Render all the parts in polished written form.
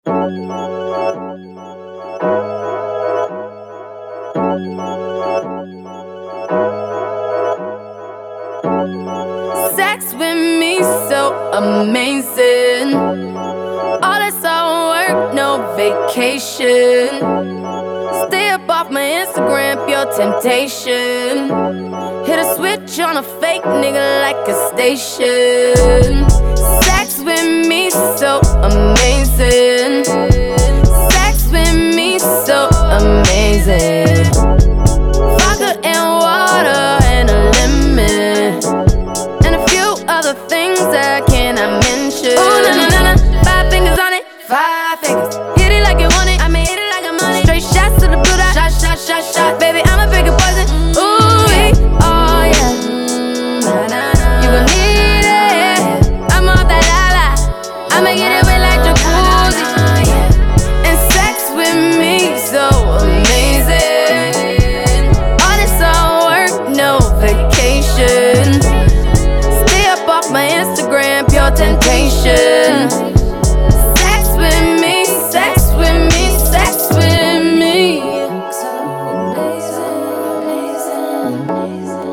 Sex with me so amazing. All that's all work, no vacation. Stay up off my Instagram, pure temptation. Hit a switch on a fake nigga like a station. Sex with me so amazing. Sex with me so amazing. Vodka and water and a lemon, and a few other things I cannot mention. Ooh, na na na na, 5 fingers on it, 5 fingers. Hit it like you want it, I mean hit it like I'm on it. Straight shots to the blue dot, shot, shot, shot, shot. Baby, I'm a bigger poison. Ooh, oh yeah. You gon' need it. I'm off that la-la, I'ma get it wet like jacuzzi. And sex with me so amazing. All this all work, no vacation. Stay up off my Instagram, pure temptation. Sex with me, sex with me, sex with me. So amazing, amazing, amazing.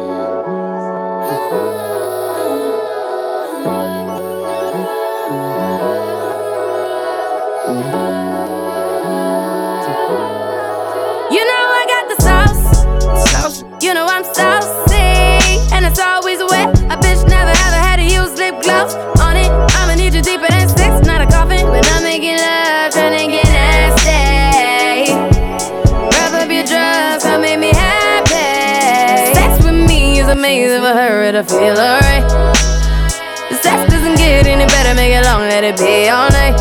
You know I got the sauce. You know I'm saucy, and it's always wet. A bitch never ever had to use lip gloss on it. I'ma need you deeper than 6, not a coffin. When I'm making love, tryna get nasty. Wrap up your drugs, come make me happy. Sex with me is amazing for her to feel alright. The sex doesn't get any better, make it long, let it be all night.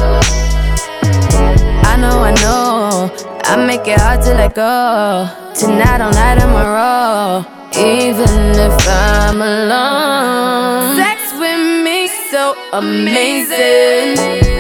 I know, I make it hard to let go. Tonight all night I'm a roll, even if I'm alone. Sex with me so amazing.